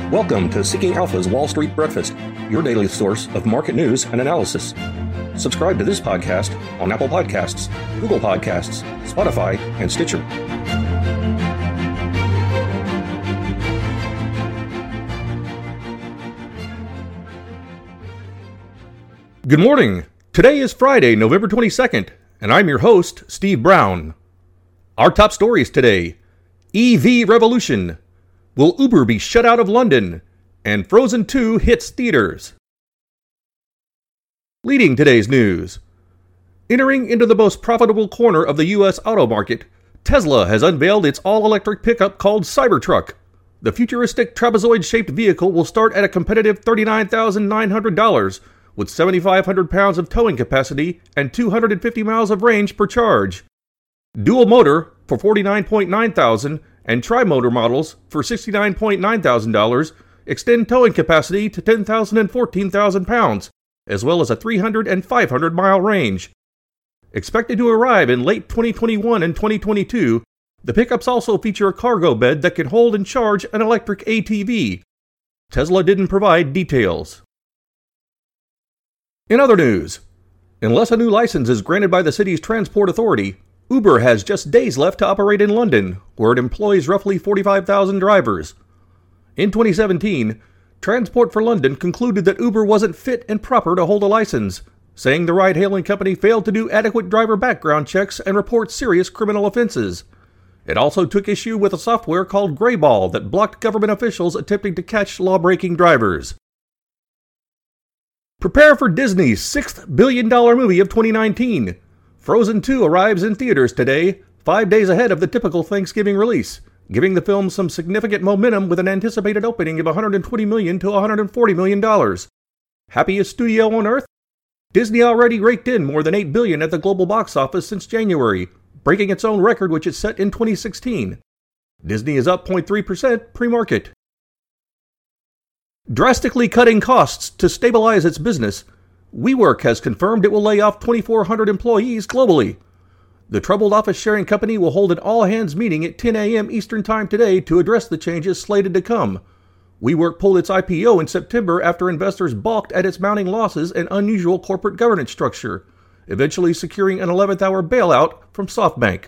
Welcome to Seeking Alpha's Wall Street Breakfast, your daily source of market news and analysis. Subscribe to this podcast on Apple Podcasts, Google Podcasts, Spotify, and Stitcher. Good morning. Today is Friday, November 22nd, and I'm your host, Steve Brown. Our top stories today: EV revolution. Will Uber be shut out of London? And Frozen 2 hits theaters. Leading today's news. Entering into the most profitable corner of the U.S. auto market, Tesla has unveiled its all-electric pickup called Cybertruck. The futuristic trapezoid-shaped vehicle will start at a competitive $39,900, with 7,500 pounds of towing capacity and 250 miles of range per charge. Dual motor for $49,900 and tri-motor models for $69,900 extend towing capacity to 10,000 and 14,000 pounds, as well as a 300 and 500 mile range. Expected to arrive in late 2021 and 2022, the pickups also feature a cargo bed that can hold and charge an electric ATV. Tesla didn't provide details. In other news, unless a new license is granted by the city's transport authority, Uber has just days left to operate in London, where it employs roughly 45,000 drivers. In 2017, Transport for London concluded that Uber wasn't fit and proper to hold a license, saying the ride-hailing company failed to do adequate driver background checks and report serious criminal offenses. It also took issue with a software called Greyball that blocked government officials attempting to catch law-breaking drivers. Prepare for Disney's $6 billion movie of 2019. Frozen 2 arrives in theaters today, 5 days ahead of the typical Thanksgiving release, giving the film some significant momentum with an anticipated opening of $120 million to $140 million. Happiest studio on earth? Disney already raked in more than $8 billion at the global box office since January, breaking its own record which it set in 2016. Disney is up 0.3% pre-market. Drastically cutting costs to stabilize its business, WeWork has confirmed it will lay off 2,400 employees globally. The troubled office-sharing company will hold an all-hands meeting at 10 a.m. Eastern Time today to address the changes slated to come. WeWork pulled its IPO in September after investors balked at its mounting losses and unusual corporate governance structure, eventually securing an 11th-hour bailout from SoftBank.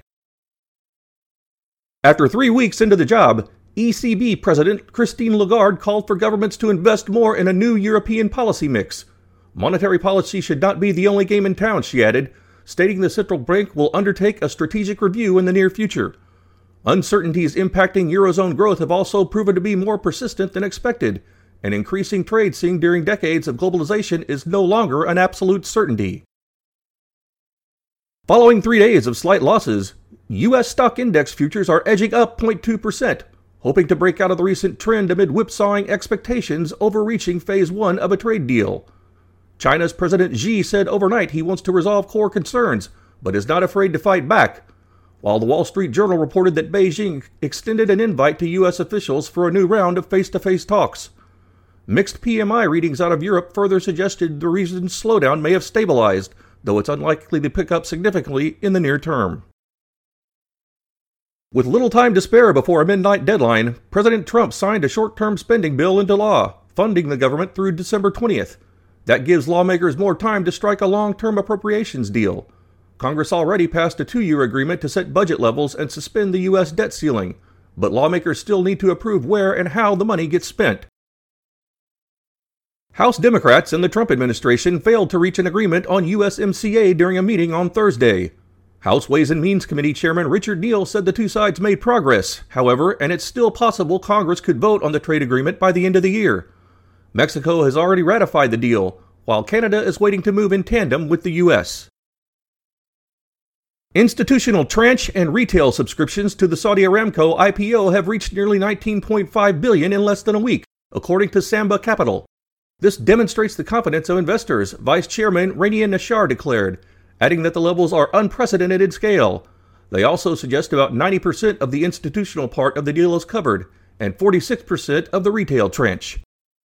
After 3 weeks into the job, ECB President Christine Lagarde called for governments to invest more in a new European policy mix. Monetary policy should not be the only game in town, she added, stating the central bank will undertake a strategic review in the near future. Uncertainties impacting Eurozone growth have also proven to be more persistent than expected, and increasing trade seen during decades of globalization is no longer an absolute certainty. Following 3 days of slight losses, U.S. stock index futures are edging up 0.2%, hoping to break out of the recent trend amid whipsawing expectations overreaching phase 1 of a trade deal. China's President Xi said overnight he wants to resolve core concerns, but is not afraid to fight back, while the Wall Street Journal reported that Beijing extended an invite to U.S. officials for a new round of face-to-face talks. Mixed PMI readings out of Europe further suggested the region's slowdown may have stabilized, though it's unlikely to pick up significantly in the near term. With little time to spare before a midnight deadline, President Trump signed a short-term spending bill into law, funding the government through December 20th. That gives lawmakers more time to strike a long-term appropriations deal. Congress already passed a 2-year agreement to set budget levels and suspend the U.S. debt ceiling, but lawmakers still need to approve where and how the money gets spent. House Democrats and the Trump administration failed to reach an agreement on USMCA during a meeting on Thursday. House Ways and Means Committee Chairman Richard Neal said the two sides made progress, however, and it's still possible Congress could vote on the trade agreement by the end of the year. Mexico has already ratified the deal, while Canada is waiting to move in tandem with the U.S. Institutional tranche and retail subscriptions to the Saudi Aramco IPO have reached nearly $19.5 billion in less than a week, according to Samba Capital. This demonstrates the confidence of investors, Vice Chairman Rania Nashar declared, adding that the levels are unprecedented in scale. They also suggest about 90% of the institutional part of the deal is covered, and 46% of the retail tranche.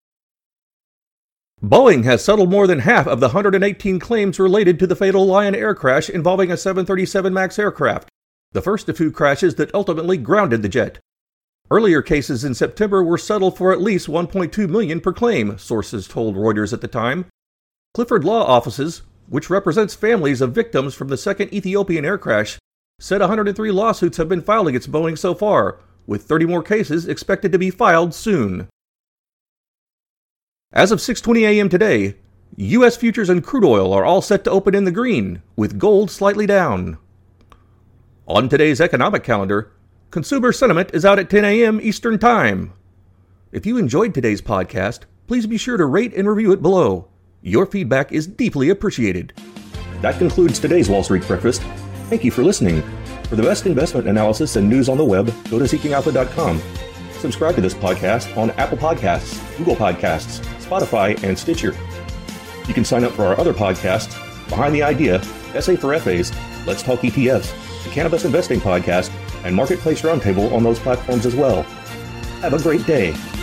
Boeing has settled more than half of the 118 claims related to the fatal Lion Air crash involving a 737 MAX aircraft, the first of two crashes that ultimately grounded the jet. Earlier cases in September were settled for at least $1.2 million per claim, sources told Reuters at the time. Clifford Law Offices, which represents families of victims from the second Ethiopian air crash, said 103 lawsuits have been filed against Boeing so far, with 30 more cases expected to be filed soon. As of 6:20 a.m. today, U.S. futures and crude oil are all set to open in the green, with gold slightly down. On today's economic calendar, consumer sentiment is out at 10 a.m. Eastern Time. If you enjoyed today's podcast, please be sure to rate and review it below. Your feedback is deeply appreciated. That concludes today's Wall Street Breakfast. Thank you for listening. For the best investment analysis and news on the web, go to seekingalpha.com. Subscribe to this podcast on Apple Podcasts, Google Podcasts, Spotify, and Stitcher. You can sign up for our other podcasts, Behind the Idea, SA for FAs, Let's Talk ETFs, the Cannabis Investing Podcast, and Marketplace Roundtable on those platforms as well. Have a great day.